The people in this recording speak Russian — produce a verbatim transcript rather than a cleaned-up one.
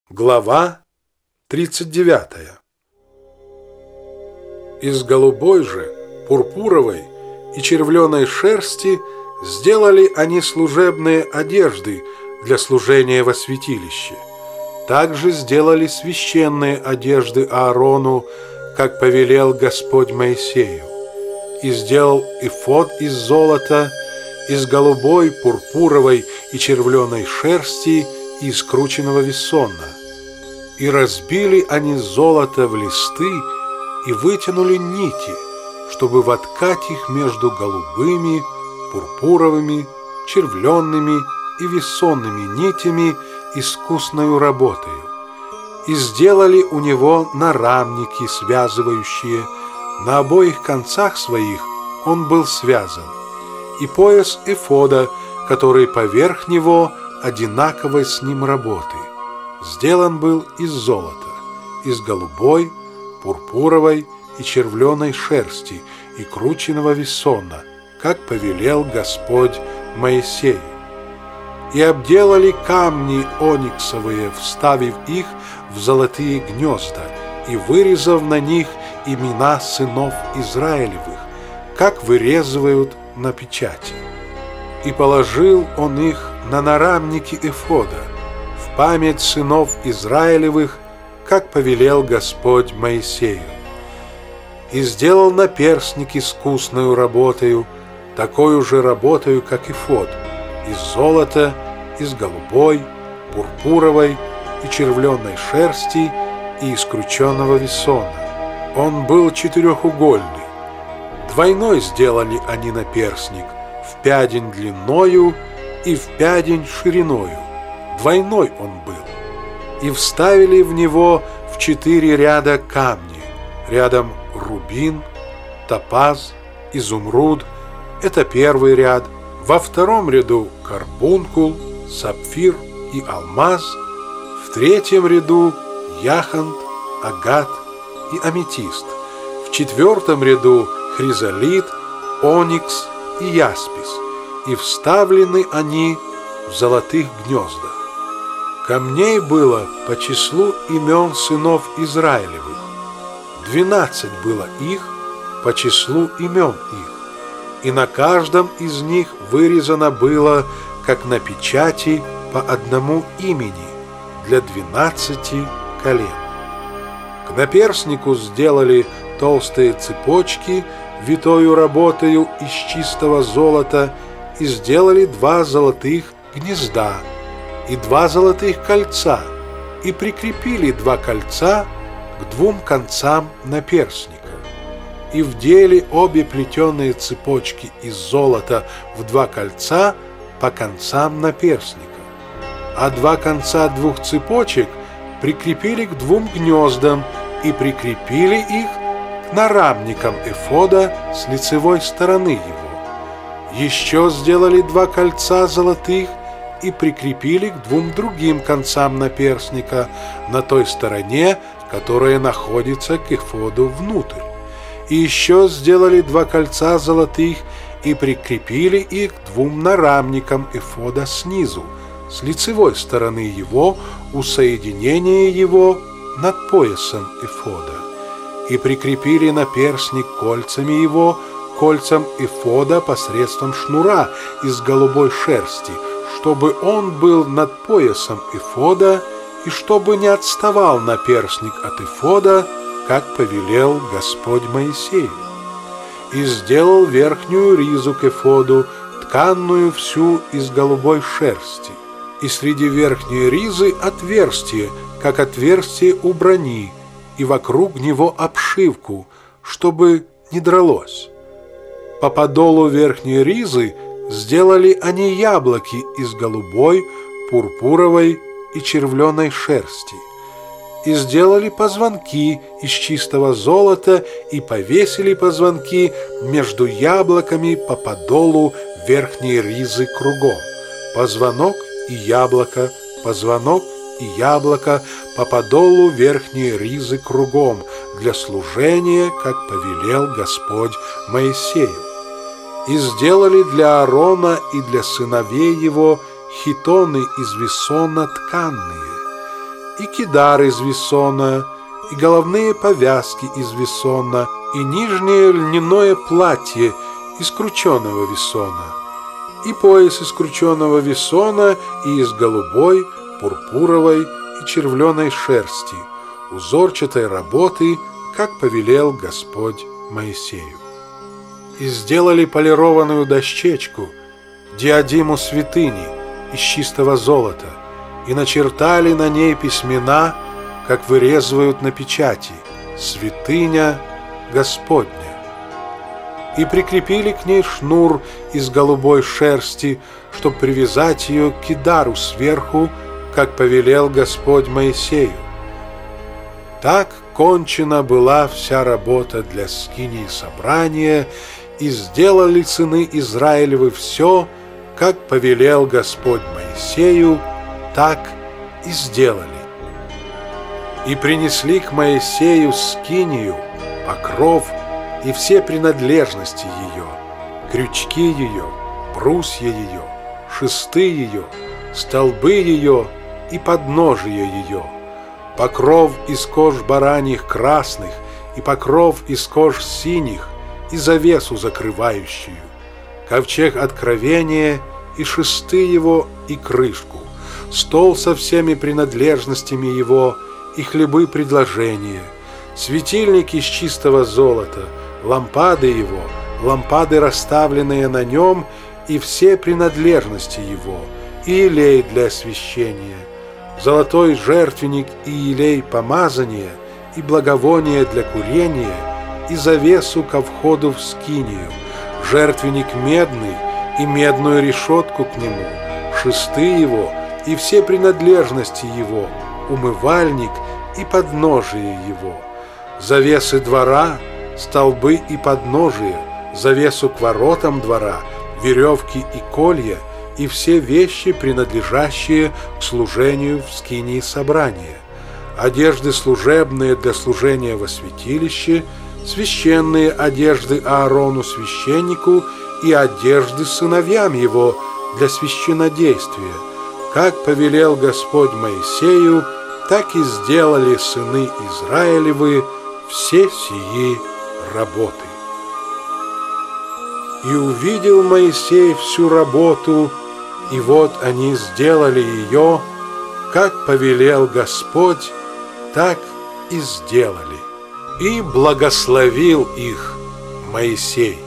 Глава тридцать девятая. Из голубой же, пурпуровой и червленой шерсти сделали они служебные одежды для служения во святилище. Также сделали священные одежды Аарону, как повелел Господь Моисею. И сделал эфод из золота, из голубой, пурпуровой и червленой шерсти и из крученного весона. И разбили они золото в листы и вытянули нити, чтобы воткать их между голубыми, пурпуровыми, червленными и весонными нитями искусною работою. И сделали у него нарамники, связывающие, на обоих концах своих он был связан, и пояс эфода, который поверх него одинаковой с ним работы. Сделан был из золота, из голубой, пурпуровой и червленой шерсти и крученного весона, как повелел Господь Моисею. И обделали камни ониксовые, вставив их в золотые гнезда и вырезав на них имена сынов Израилевых, как вырезывают на печати. И положил он их на нарамники эфода, в память сынов Израилевых, как повелел Господь Моисею. И сделал наперстник искусною работою, такою же работою, как эфод, из золота, из голубой, пурпуровой и червленой шерсти и из крученного весона. Он был четырехугольный. Двойной сделали они наперстник, в пядень длинною и в пядень шириною. Двойной он был. И вставили в него в четыре ряда камни, рядом рубин, топаз, изумруд, это первый ряд, во втором ряду карбункул, сапфир и алмаз, в третьем ряду яхонт, агат и аметист, в четвертом ряду хризолит, оникс и яспис, и вставлены они в золотых гнездах. Камней было по числу имен сынов Израилевых. Двенадцать было их по числу имен их, и на каждом из них вырезано было, как на печати, по одному имени для двенадцати колен. К наперстнику сделали толстые цепочки, витою работою из чистого золота, и сделали два золотых гнезда и два золотых кольца, и прикрепили два кольца к двум концам наперстника. И вдели обе плетеные цепочки из золота в два кольца по концам наперстника, а два конца двух цепочек прикрепили к двум гнездам и прикрепили их к нарамникам эфода с лицевой стороны его. Еще сделали два кольца золотых и прикрепили к двум другим концам наперстника на той стороне, которая находится к эфоду внутрь. И еще сделали два кольца золотых и прикрепили их к двум нарамникам эфода снизу, с лицевой стороны его, у соединения его над поясом эфода. И прикрепили наперстник кольцами его, кольцам эфода посредством шнура из голубой шерсти, чтобы он был над поясом эфода, и чтобы не отставал наперстник от эфода, как повелел Господь Моисею. И сделал верхнюю ризу к эфоду, тканную всю из голубой шерсти, и среди верхней ризы отверстие, как отверстие у брони, и вокруг него обшивку, чтобы не дралось. По подолу верхней ризы сделали они яблоки из голубой, пурпуровой и червленой шерсти. И сделали позвонки из чистого золота и повесили позвонки между яблоками по подолу верхней ризы кругом. Позвонок и яблоко, позвонок и яблоко по подолу верхней ризы кругом для служения, как повелел Господь Моисею. И сделали для Аарона и для сыновей его хитоны из весона тканные, и кидар из весона, и головные повязки из весона, и нижнее льняное платье из крученого весона, и пояс из крученого весона и из голубой, пурпуровой и червленой шерсти, узорчатой работы, как повелел Господь Моисею. И сделали полированную дощечку, диадиму святыни из чистого золота, и начертали на ней письмена, как вырезывают на печати: «Святыня Господня». И прикрепили к ней шнур из голубой шерсти, чтобы привязать ее к кидару сверху, как повелел Господь Моисею. Так кончена была вся работа для скинии собрания, и сделали сыны Израилевы все, как повелел Господь Моисею, так и сделали. И принесли к Моисею скинию, покров и все принадлежности ее, крючки ее, брусья ее, шесты ее, столбы ее и подножие ее, покров из кож бараньих красных и покров из кож синих и завесу закрывающую, ковчег откровения и шесты его и крышку, стол со всеми принадлежностями его и хлебы предложения, светильник из чистого золота, лампады его, лампады, расставленные на нем, и все принадлежности его, и елей для освящения, золотой жертвенник и елей помазания, и благовоние для курения, и завесу ко входу в скинию, жертвенник медный и медную решетку к нему, шесты его и все принадлежности его, умывальник и подножие его, завесы двора, столбы и подножие, завесу к воротам двора, веревки и колья, и все вещи, принадлежащие к служению в скинии собрания, одежды служебные для служения во святилище, священные одежды Аарону священнику и одежды сыновьям его для священнодействия, как повелел Господь Моисею, так и сделали сыны Израилевы все сии работы. И увидел Моисей всю работу, и вот они сделали ее, как повелел Господь, так и сделали. И благословил их Моисей.